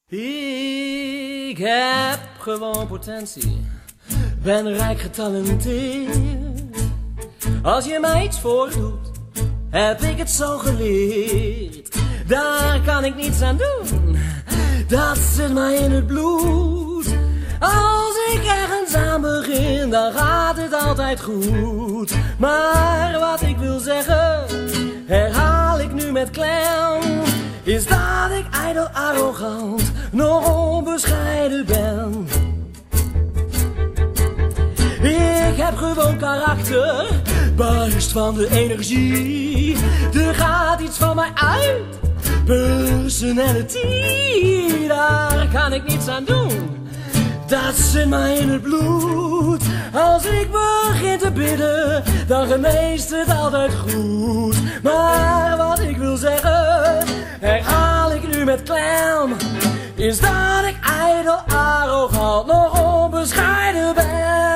Ik heb gewoon potentie, ben rijk getalenteerd. Als je mij iets voordoet, heb ik het zo geleerd. Daar kan ik niets aan doen, dat zit mij in het bloed. Als ik ergens aan begin, dan gaat het altijd goed. Maar wat ik wil zeggen, herhaal ik nu met klem, is dat ik ijdel, arrogant, nog onbescheiden ben. Ik heb gewoon karakter, barst van de energie. Er gaat iets van mij uit, personality. Daar kan ik niets aan doen, dat zit mij in het bloed. Als ik begin te bidden, dan geneest het altijd goed. Maar wat ik wil zeggen, herhaal ik nu met klem, is dat ik ijdel, arrogant, nog onbescheiden ben.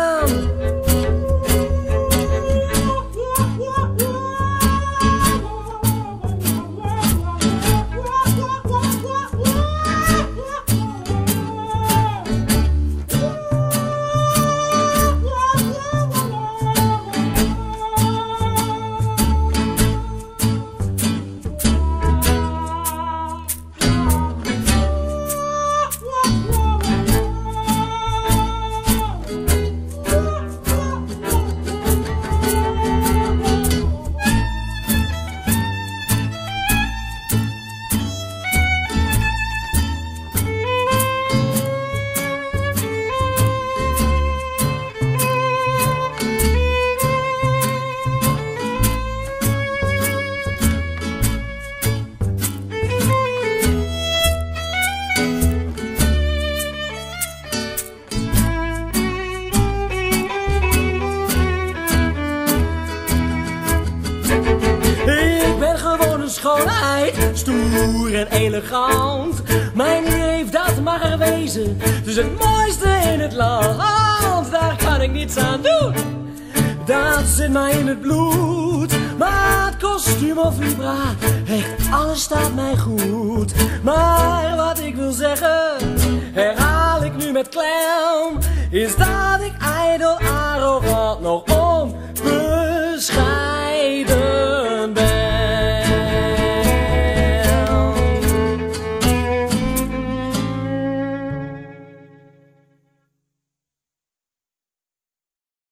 Schoonheid, stoer en elegant. Mijn neef, dat mag er wezen, het is het mooiste in het land. Daar kan ik niets aan doen, dat zit mij in het bloed. Maar het kostuum of vibra, echt alles staat mij goed. Maar wat ik wil zeggen, herhaal ik nu met klem, is dat ik ijdel, arrogant, nog